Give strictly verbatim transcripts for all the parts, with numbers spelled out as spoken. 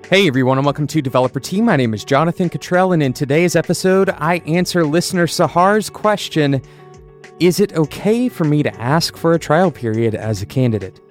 Hey everyone, and welcome to Developer Tea. My name is Jonathan Cottrell, and in today's episode, I answer listener Sahar's question, is it okay for me to ask for a trial period as a candidate?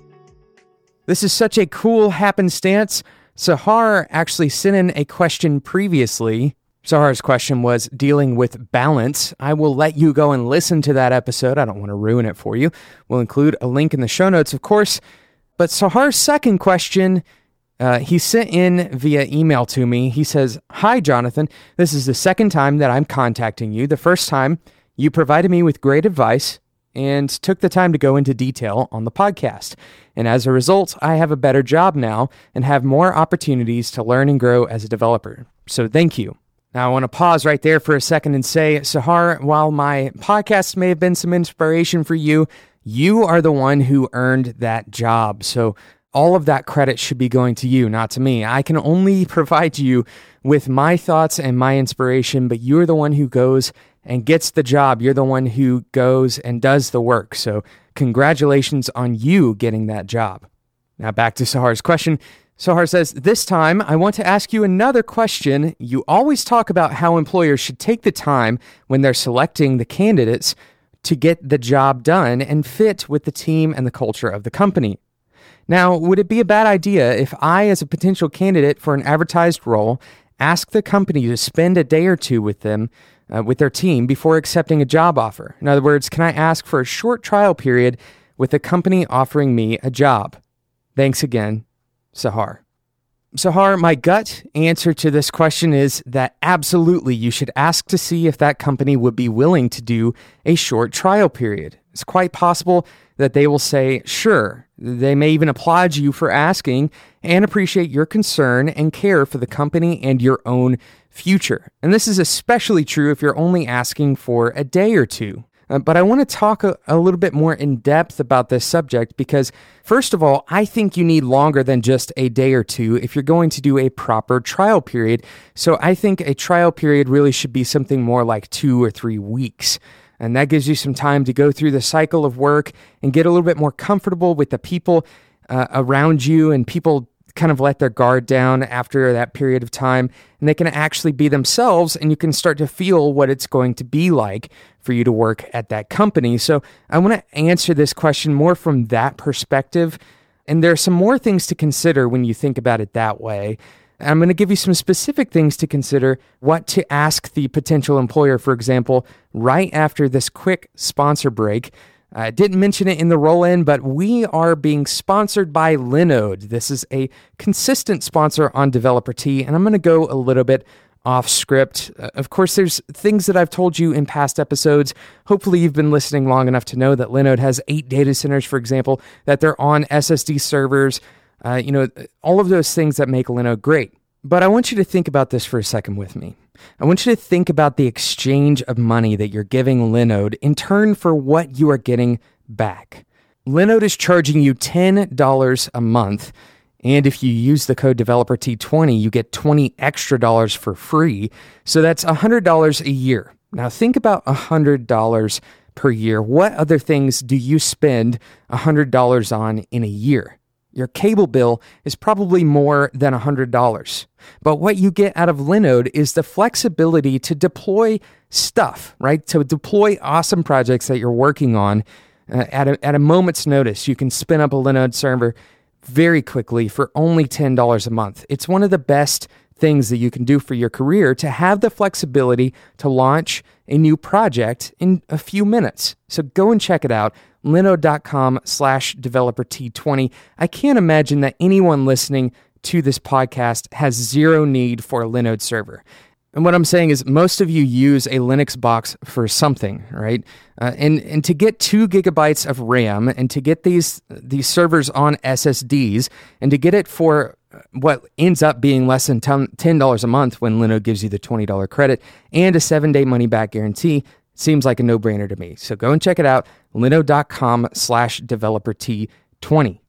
This is such a cool happenstance. Sahar actually sent in a question previously. Sahar's question was dealing with balance. I will let you go and listen to that episode. I don't want to ruin it for you. We'll include a link in the show notes, of course. But Sahar's second question, uh, he sent in via email to me. He says, "Hi, Jonathan. This is the second time that I'm contacting you. The first time, you provided me with great advice and took the time to go into detail on the podcast. And as a result, I have a better job now and have more opportunities to learn and grow as a developer. So thank you." Now, I want to pause right there for a second and say, Sahar, while my podcast may have been some inspiration for you, you are the one who earned that job. So all of that credit should be going to you, not to me. I can only provide you with my thoughts and my inspiration, but you're the one who goes and gets the job. You're the one who goes and does the work. So congratulations on you getting that job. Now back to Sahar's question. Sahar says, "This time, I want to ask you another question. You always talk about how employers should take the time when they're selecting the candidates to get the job done and fit with the team and the culture of the company. Now, would it be a bad idea if I, as a potential candidate for an advertised role, ask the company to spend a day or two with them, uh, with their team, before accepting a job offer? In other words, can I ask for a short trial period with the company offering me a job? Thanks again, Sahar." Sahar, my gut answer to this question is that absolutely you should ask to see if that company would be willing to do a short trial period. It's quite possible that they will say, sure. They may even applaud you for asking and appreciate your concern and care for the company and your own future. And this is especially true if you're only asking for a day or two. Uh, but I want to talk a, a little bit more in depth about this subject because, first of all, I think you need longer than just a day or two if you're going to do a proper trial period. So I think a trial period really should be something more like two or three weeks. And that gives you some time to go through the cycle of work and get a little bit more comfortable with the people uh, around you, and people kind of let their guard down after that period of time, and they can actually be themselves, and you can start to feel what it's going to be like for you to work at that company. So I want to answer this question more from that perspective, and there are some more things to consider when you think about it that way. I'm going to give you some specific things to consider, what to ask the potential employer, for example, right after this quick sponsor break. I didn't mention it in the roll-in, but we are being sponsored by Linode. This is a consistent sponsor on Developer Tea, and I'm going to go a little bit off script. Uh, of course, there's things that I've told you in past episodes. Hopefully, you've been listening long enough to know that Linode has eight data centers, for example, that they're on S S D servers, uh, you know, all of those things that make Linode great. But I want you to think about this for a second with me. I want you to think about the exchange of money that you're giving Linode in turn for what you are getting back. Linode is charging you ten dollars a month, and if you use the code developer T twenty, you get twenty extra dollars for free, so that's one hundred dollars a year. Now think about one hundred dollars per year. What other things do you spend one hundred dollars on in a year? Your cable bill is probably more than one hundred dollars. But what you get out of Linode is the flexibility to deploy stuff, right? To deploy awesome projects that you're working on uh, at, a, at a moment's notice. You can spin up a Linode server very quickly for only ten dollars a month. It's one of the best things that you can do for your career, to have the flexibility to launch a new project in a few minutes. So go and check it out. Linode.com slash developer T20. I can't imagine that anyone listening to this podcast has zero need for a Linode server. And what I'm saying is most of you use a Linux box for something, right? Uh, and, and to get two gigabytes of RAM and to get these, these servers on S S Ds and to get it for what ends up being less than ten dollars a month when Linode gives you the twenty dollars credit and a seven-day money-back guarantee, seems like a no-brainer to me. So go and check it out, linode.com slash developer T20.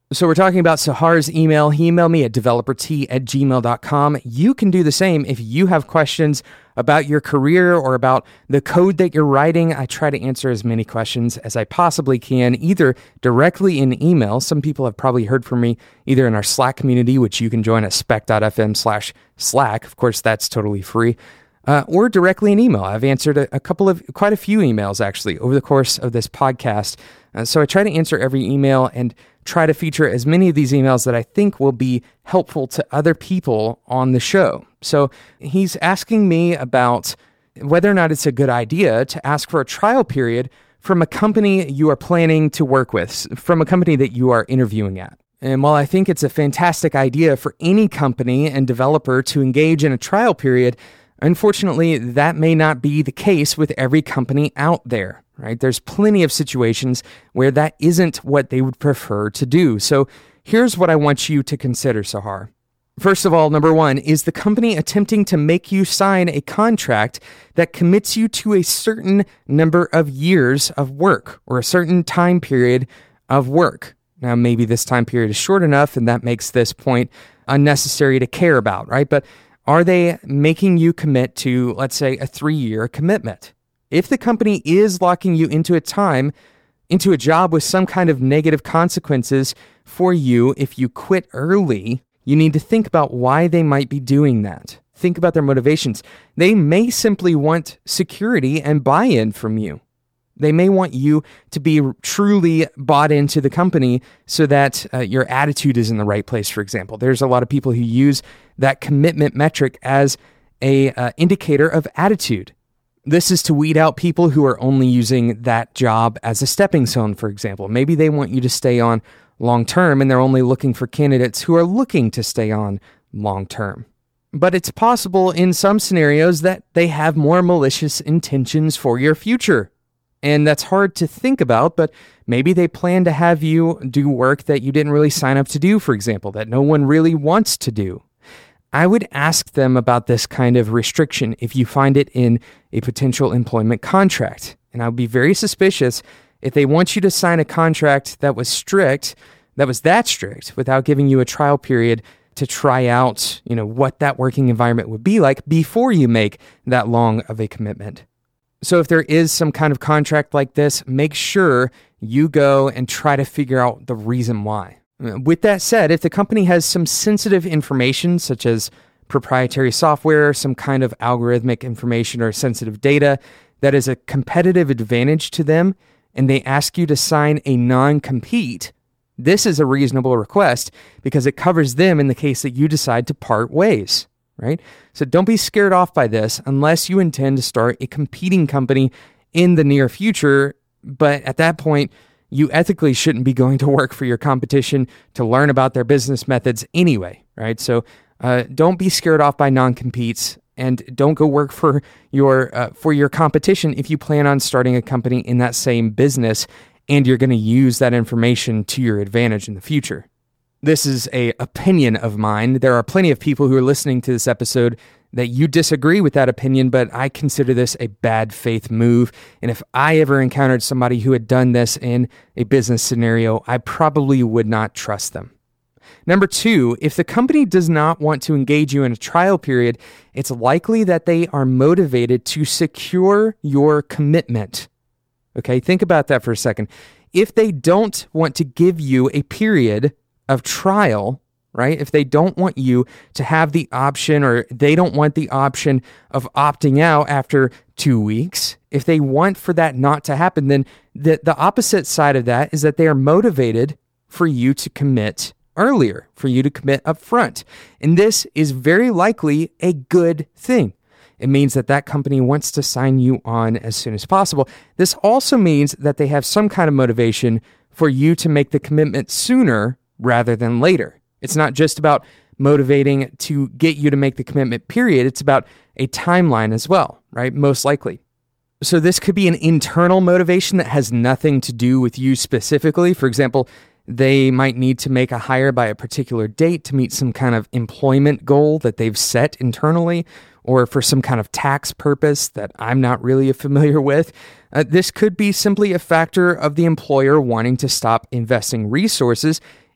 So we're talking about Sahar's email. He emailed me at developer t at gmail dot com. You can do the same if you have questions about your career or about the code that you're writing. I try to answer as many questions as I possibly can, either directly in email. Some people have probably heard from me either in our Slack community, which you can join at spec.fm slash Slack. Of course, that's totally free. Uh, or directly in email. I've answered a, a couple of, quite a few emails actually over the course of this podcast. Uh, so I try to answer every email and try to feature as many of these emails that I think will be helpful to other people on the show. So he's asking me about whether or not it's a good idea to ask for a trial period from a company you are planning to work with, from a company that you are interviewing at. And while I think it's a fantastic idea for any company and developer to engage in a trial period, unfortunately, that may not be the case with every company out there, right? There's plenty of situations where that isn't what they would prefer to do. So here's what I want you to consider, Sahar. First of all, number one, is the company attempting to make you sign a contract that commits you to a certain number of years of work or a certain time period of work? Now, maybe this time period is short enough and that makes this point unnecessary to care about, right? But are they making you commit to, let's say, a three-year commitment? If the company is locking you into a time, into a job with some kind of negative consequences for you if you quit early, you need to think about why they might be doing that. Think about their motivations. They may simply want security and buy-in from you. They may want you to be truly bought into the company so that uh, your attitude is in the right place, for example. There's a lot of people who use that commitment metric as a uh, indicator of attitude. This is to weed out people who are only using that job as a stepping stone, for example. Maybe they want you to stay on long term and they're only looking for candidates who are looking to stay on long term. But it's possible in some scenarios that they have more malicious intentions for your future. And that's hard to think about, but maybe they plan to have you do work that you didn't really sign up to do, for example, that no one really wants to do. I would ask them about this kind of restriction if you find it in a potential employment contract. And I would be very suspicious if they want you to sign a contract that was strict, that was that strict, without giving you a trial period to try out, you know, what that working environment would be like before you make that long of a commitment. So if there is some kind of contract like this, make sure you go and try to figure out the reason why. With that said, if the company has some sensitive information, such as proprietary software, some kind of algorithmic information or sensitive data that is a competitive advantage to them, and they ask you to sign a non-compete, this is a reasonable request because it covers them in the case that you decide to part ways. Right? So don't be scared off by this unless you intend to start a competing company in the near future. But at that point, you ethically shouldn't be going to work for your competition to learn about their business methods anyway, right? So uh, don't be scared off by non-competes and don't go work for your uh, for your competition if you plan on starting a company in that same business and you're going to use that information to your advantage in the future. This is an opinion of mine. There are plenty of people who are listening to this episode that you disagree with that opinion, but I consider this a bad faith move. And if I ever encountered somebody who had done this in a business scenario, I probably would not trust them. Number two, if the company does not want to engage you in a trial period, it's likely that they are motivated to secure your commitment. Okay, think about that for a second. If they don't want to give you a period of trial, right? If they don't want you to have the option or they don't want the option of opting out after two weeks, if they want for that not to happen, then the, the opposite side of that is that they are motivated for you to commit earlier, for you to commit up front. And this is very likely a good thing. It means that that company wants to sign you on as soon as possible. This also means that they have some kind of motivation for you to make the commitment sooner rather than later. It's not just about motivating to get you to make the commitment, period. It's about a timeline as well, right? Most likely. So this could be an internal motivation that has nothing to do with you specifically. For example, they might need to make a hire by a particular date to meet some kind of employment goal that they've set internally, or for some kind of tax purpose that I'm not really familiar with. Uh, this could be simply a factor of the employer wanting to stop investing resources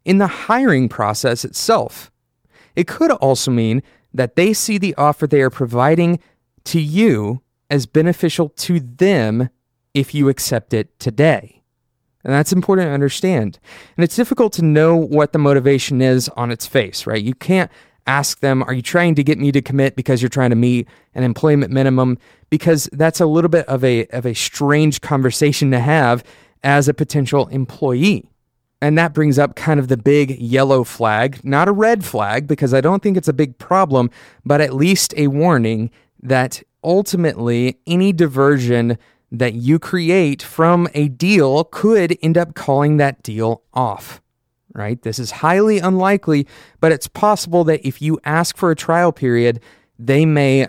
in the hiring process itself. It could also mean that they see the offer they are providing to you as beneficial to them if you accept it today. And that's important to understand. And it's difficult to know what the motivation is on its face, right? You can't ask them, are you trying to get me to commit because you're trying to meet an employment minimum? Because that's a little bit of a, of a strange conversation to have as a potential employee. And that brings up kind of the big yellow flag, not a red flag, because I don't think it's a big problem, but at least a warning that ultimately any diversion that you create from a deal could end up calling that deal off, right? This is highly unlikely, but it's possible that if you ask for a trial period, they may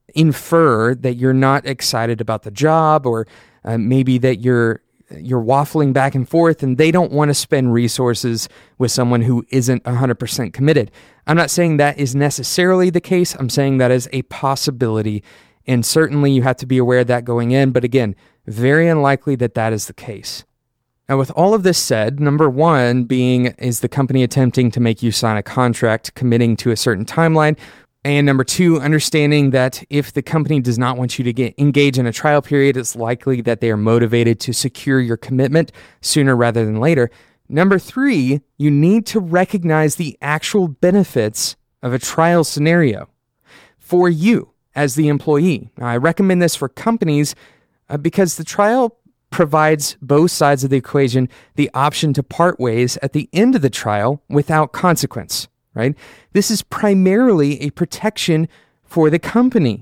infer that you're not excited about the job, or uh, maybe that you're you're waffling back and forth and they don't want to spend resources with someone who isn't one hundred percent committed. I'm not saying that is necessarily the case. I'm saying that is a possibility. And certainly you have to be aware of that going in. But again, very unlikely that that is the case. Now, with all of this said, number one being, is the company attempting to make you sign a contract committing to a certain timeline? And number two, understanding that if the company does not want you to get engage in a trial period, it's likely that they are motivated to secure your commitment sooner rather than later. Number three, you need to recognize the actual benefits of a trial scenario for you as the employee. Now, I recommend this for companies uh, because the trial provides both sides of the equation the option to part ways at the end of the trial without consequence. Right? This is primarily a protection for the company,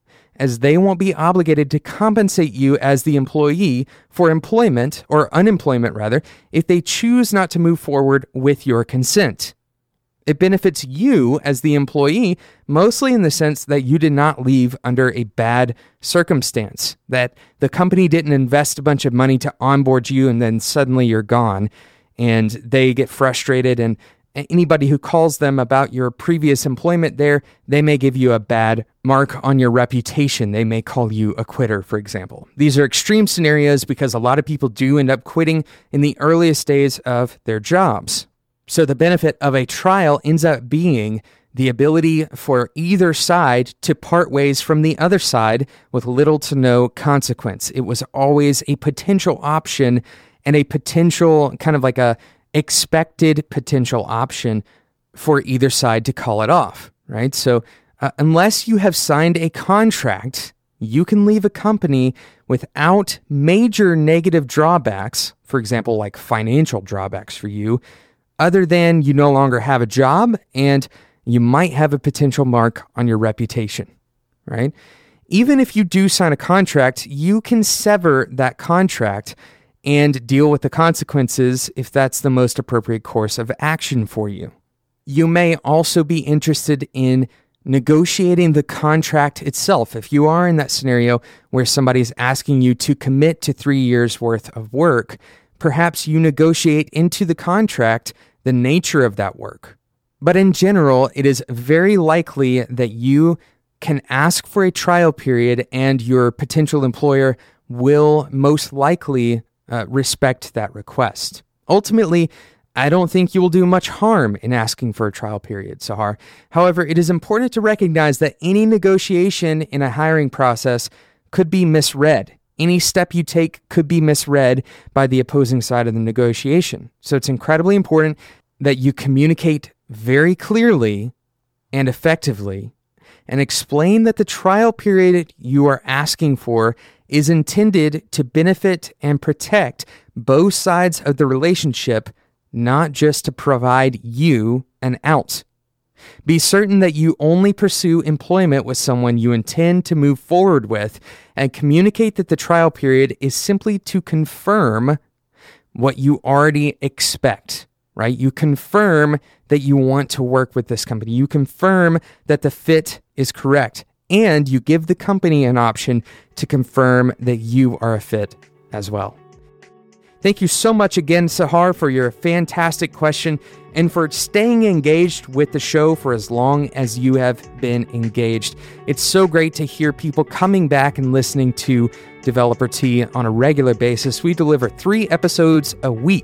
as they won't be obligated to compensate you as the employee for employment, or unemployment rather, if they choose not to move forward with your consent. It benefits you as the employee, mostly in the sense that you did not leave under a bad circumstance, that the company didn't invest a bunch of money to onboard you and then suddenly you're gone, and they get frustrated, and anybody who calls them about your previous employment there, they may give you a bad mark on your reputation. They may call you a quitter, for example. These are extreme scenarios because a lot of people do end up quitting in the earliest days of their jobs. So the benefit of a trial ends up being the ability for either side to part ways from the other side with little to no consequence. It was always a potential option and a potential kind of like a expected potential option for either side to call it off, right? So uh, unless you have signed a contract, you can leave a company without major negative drawbacks, for example, like financial drawbacks for you, other than you no longer have a job and you might have a potential mark on your reputation, right? Even if you do sign a contract, you can sever that contract and deal with the consequences if that's the most appropriate course of action for you. You may also be interested in negotiating the contract itself. If you are in that scenario where somebody's asking you to commit to three years worth of work, perhaps you negotiate into the contract the nature of that work. But in general, it is very likely that you can ask for a trial period and your potential employer will most likely Uh, respect that request. Ultimately, I don't think you will do much harm in asking for a trial period, Sahar. However, it is important to recognize that any negotiation in a hiring process could be misread. Any step you take could be misread by the opposing side of the negotiation. So it's incredibly important that you communicate very clearly and effectively and explain that the trial period you are asking for is intended to benefit and protect both sides of the relationship, not just to provide you an out. Be certain that you only pursue employment with someone you intend to move forward with, and communicate that the trial period is simply to confirm what you already expect, right? You confirm that you want to work with this company. You confirm that the fit is correct. And you give the company an option to confirm that you are a fit as well. Thank you so much again, Sahar, for your fantastic question and for staying engaged with the show for as long as you have been engaged. It's so great to hear people coming back and listening to Developer Tea on a regular basis. We deliver three episodes a week,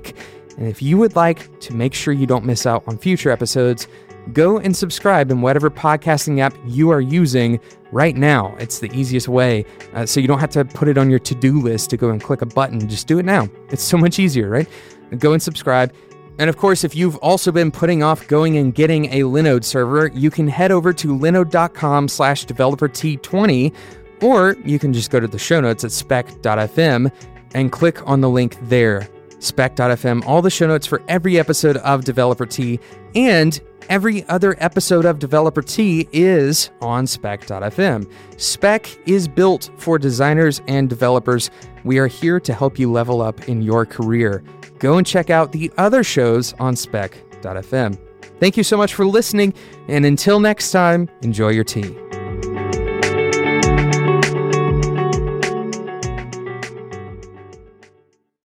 And if you would like to make sure you don't miss out on future episodes, go and subscribe in whatever podcasting app you are using right now. It's the easiest way, uh, so you don't have to put it on your to-do list to go and click a button. Just do it now. It's so much easier, right? Go and subscribe. And of course, if you've also been putting off going and getting a Linode server, you can head over to linode.com slash developer T20, or you can just go to the show notes at spec dot f m and click on the link there. spec dot f m, all the show notes for every episode of Developer T, and every other episode of Developer T is on spec dot f m. Spec is built for designers and developers. We are here to help you level up in your career. Go and check out the other shows on spec dot f m. Thank you so much for listening, and until next time, enjoy your tea.